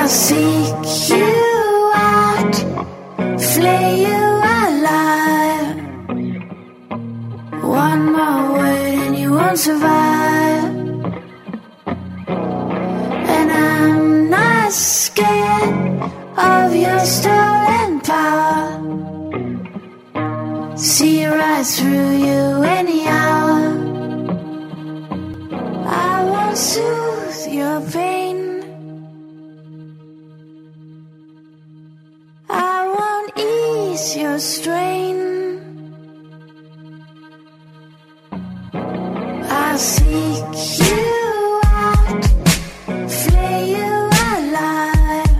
seek you out, flay you alive. One more word and you won't survive. And I'm not scared of your stolen power. See right through you any hour. I won't soothe your pain. I won't ease your strain. I'll seek you out, flay you alive.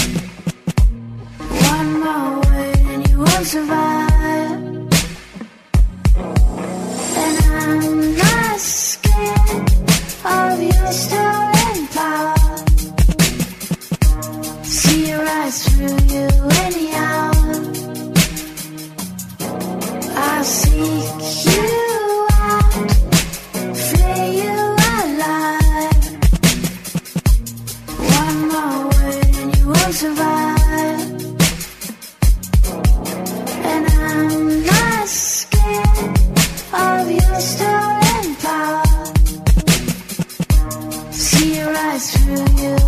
One more word and you won't survive. And I'm not scared of your stolen power. See right through you any hour. I'll seek you out, flay you alive. One more word and you won't survive. And I'm not scared of your stolen power. See right through you